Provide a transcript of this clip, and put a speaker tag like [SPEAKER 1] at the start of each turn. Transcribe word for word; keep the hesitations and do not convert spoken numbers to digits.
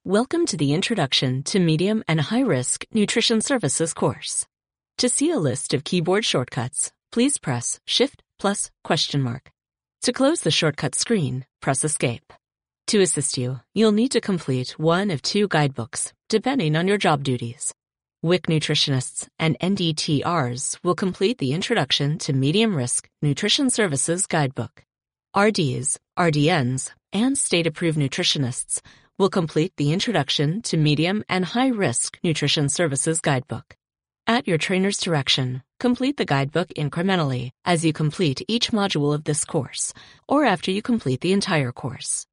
[SPEAKER 1] Welcome to the Introduction to Medium and High Risk Nutrition Services course. To see a list of keyboard shortcuts, please press Shift plus question mark. To close the shortcut screen, press Escape. To assist you, you'll need to complete one of two guidebooks, depending on your job duties. W I C nutritionists and N D T Rs will complete the Introduction to Medium Risk Nutrition Services guidebook. R Ds, R D Ns, and state-approved nutritionists will complete the Introduction to Medium and High Risk Nutrition Services guidebook. At your trainer's direction, complete the guidebook incrementally as you complete each module of this course, or after you complete the entire course.